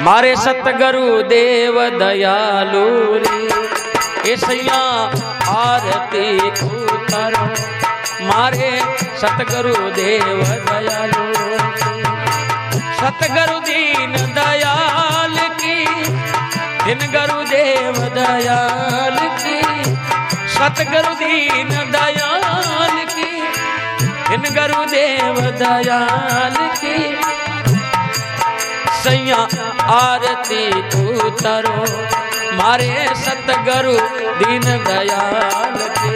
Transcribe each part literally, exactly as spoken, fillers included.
मारे सतगुरु देव दयालु रे ऐसैया आरती उतारो मारे सतगुरु देव दयालु सतगुरु दीन दयाल की दिन गुरुदेव दयाल की सतगुरु दीन दयाल की दिन गुरुदेव दयाल की सैया आरती उतारो मारे सतगुरु दीन दयाल के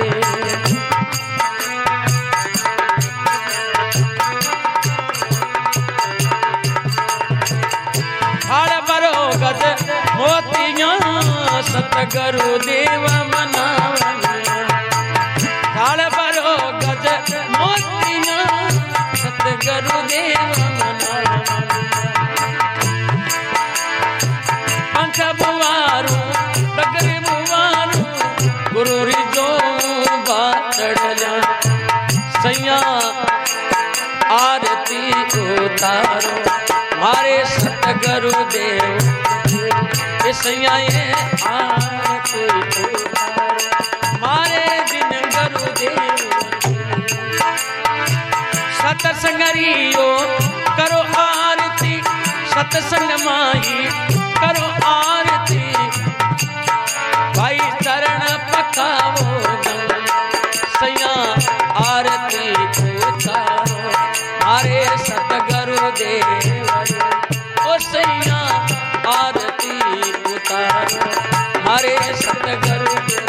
हाड़ बरो गज मोतियां सतगुरु देव मनावनिया हाड़ बरो गज मोतियां सतगुरु देव मनावनिया पंच बुवारू तगर बुवारू गुरु रिजो बातड़ला सैया आरती उतारो मारे सतगुरु देव सैया ये आरती उतारो मारे दिन गुरुदेव सतसंगरियो करो आरती सतसंग माई करो आरती भाई चरण पखावो सैया आरती उतारो मारे सतगुरु देव ओ सैया आरती उतारो मारे सतगुरु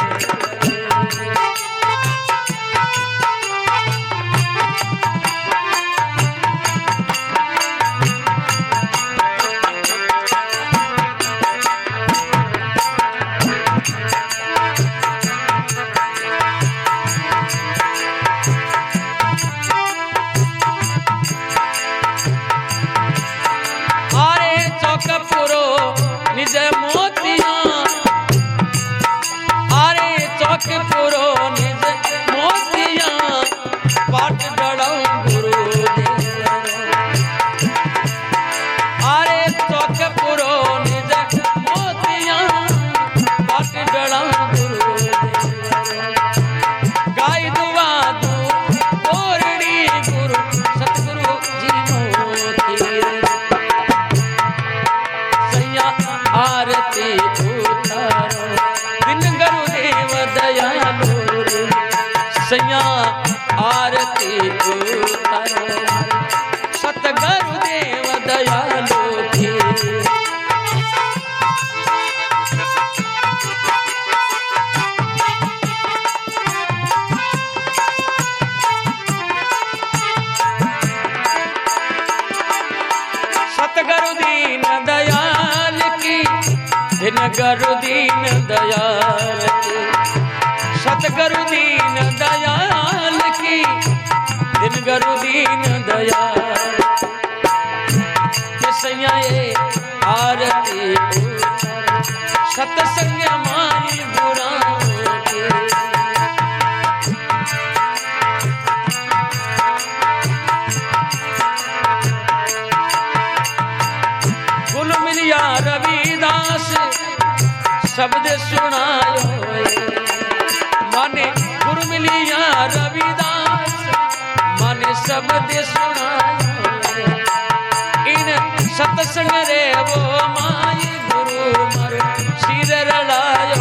निज मोतिया आरे चौक पुरो निज मोतिया पाट डड़ाऊ गुरु आरे चौक पुरो निज मोतिया पाट डड़ाऊ गुरु गाय दुआ दू कोरड़ी गुरु सतगुरु जी मोती आरती उतारो दिन गुरुदेव दयालु रे सैया आरती उतारो सतगुरुदेव दयालु थे सतगुरु दीन दयाल दिन गुरु दीन दयाल की सतगुरु दीन दयाल की दिन गुरु दीन दयाल सैया ये आरती सतसंग माई बुरा गुल मिलिया रविदास शब्द सुनायो माने गुरु मिलिया रविदास माने शब्द सुनायो इन सत्संग रे वो माई गुरु मर सिर रलायो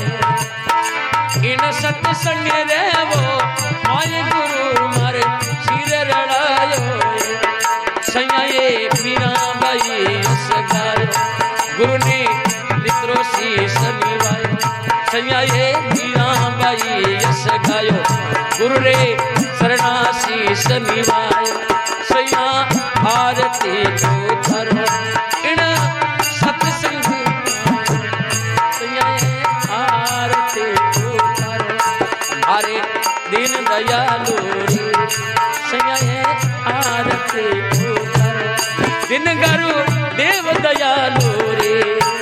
इन सत्संग रे वो माई गुरु मर सिर रलायो सैया ये मीरा बाई सगायो गुरु ने लित्रो शीश निवायो सैया ये मीरा बाई यस गायो गुरु रे शरणा शीश निवायो सैया आरती उतारो इन सत्संग सैया ये आरती उतारो मारे दीन दयालु रे सैया ये आरती उतारो दिन गुरु देव दयालु रे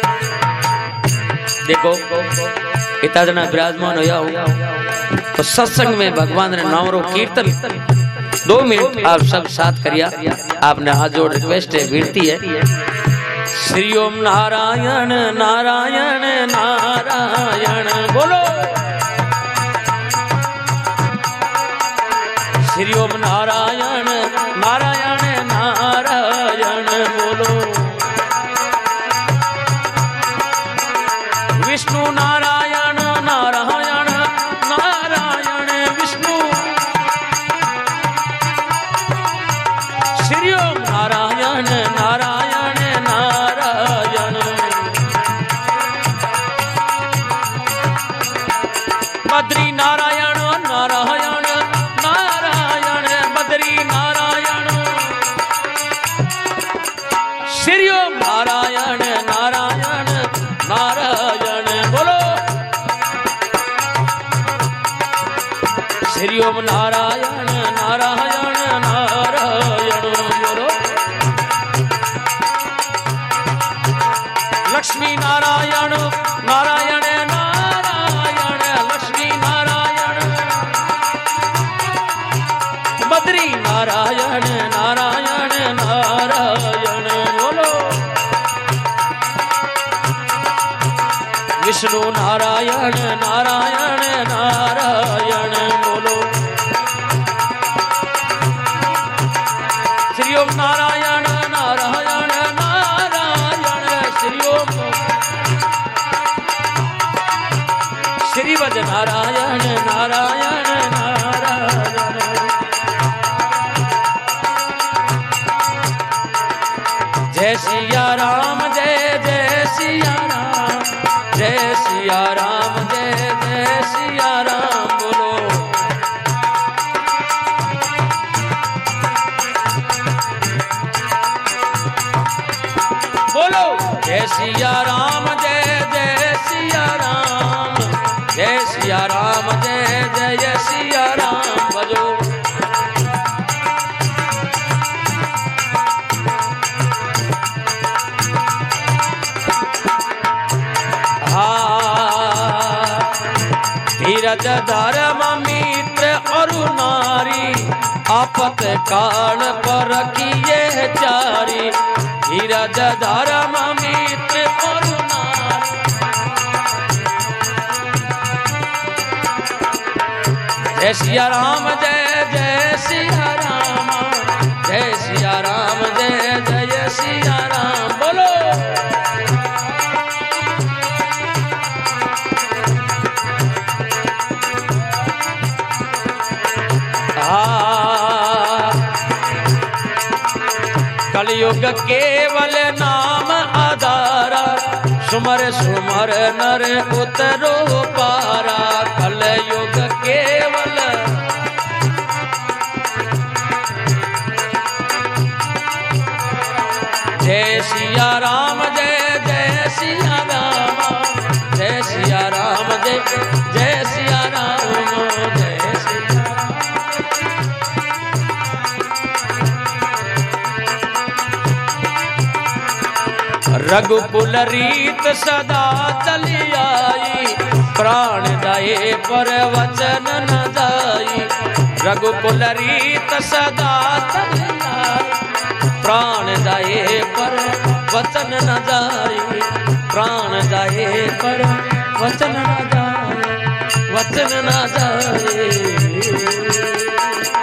देखो इतना जना विराजमान होया हो तो सत्संग में भगवान ने नाम रो कीर्तन दो मिनट आप सब साथ करिया। आपने हाथ जोड़ रिक्वेस्ट है विनती है श्री ओम नारायण नारायण नारायण बोलो। श्री ओम नारायण नारायण नारायण बोलो। विष्णु नारायण नारायण नारायण विष्णु। श्री ओम नारायण नारायण नारायण। बद्री नारायण नारायण नारायण बद्री नारायण। श्री ओम नारायण नारायण नारायण बोलो। श्री ओम नारायण नारायण नारायण बोलो। लक्ष्मी नारायण नारायण नारायण लक्ष्मी नारायण। बद्री नारायण नारायण नारायण बोलो। विष्णु नारायण नारायण नारायण बोलो। श्री ओम नारायण नारायण नारायण श्री ओम। श्री वद नारायण नारायण नारायण। जय सिया राम जय जय सिया राम जय सिया राम जय जय सिया राम बोलो। बोलो जय सिया राम जय जय सिया राम जय सिया राम जय जय सिया राम बजो। धीरज धर्म मित्र और नारी आपत काल पर किए चारी। धीरज धर्म मित्र और नारी। जय सिया राम जय जय सिया राम जय सिया राम जय जय सिया राम बोलो। कलयुग केवल नाम आधारा सुमर सुमर नर उतरो पारा। कलयुग केवल जय सिया राम जय जय सिया राम जय सिया राम जय जय सिया राम जय सिया। रघुकुल रीत सदा चली आई प्राण दाए पर वचन न जाई। रघुकुल रीत सदा चली आई प्राण दाए पर वचन न जाई। प्राण दाए पर वचन न जाए वचन न जाए।